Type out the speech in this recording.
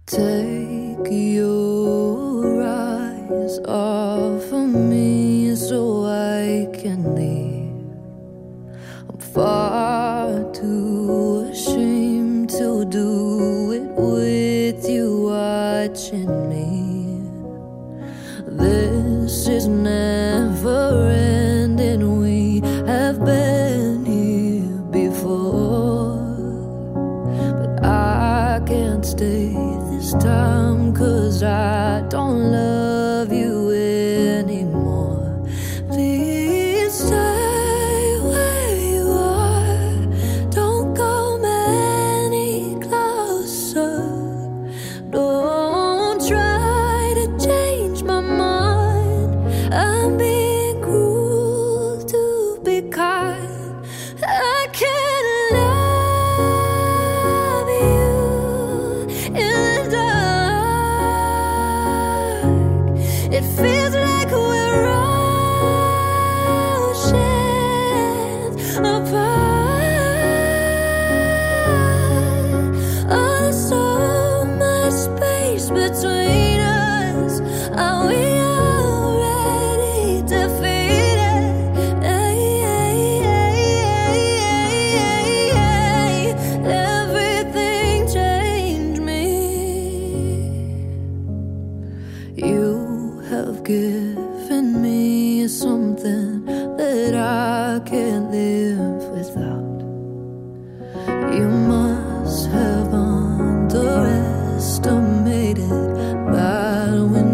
Take your eyes off of me so I can leave. I'm far too ashamed to do it with you watching me. This is never ending. We have been here before, but I can't stay this time 'cause I don't love you anymore. Please stay where you are. Don't come any closer. Don't try to change my mind. I'm being cruel to be kind. I can't love you in the dark. It feels like we're oceans apart. Oh, there's so much space between us. Are we already defeated? Everything changed me. You have given me something that I can't live without. You must have underestimated that when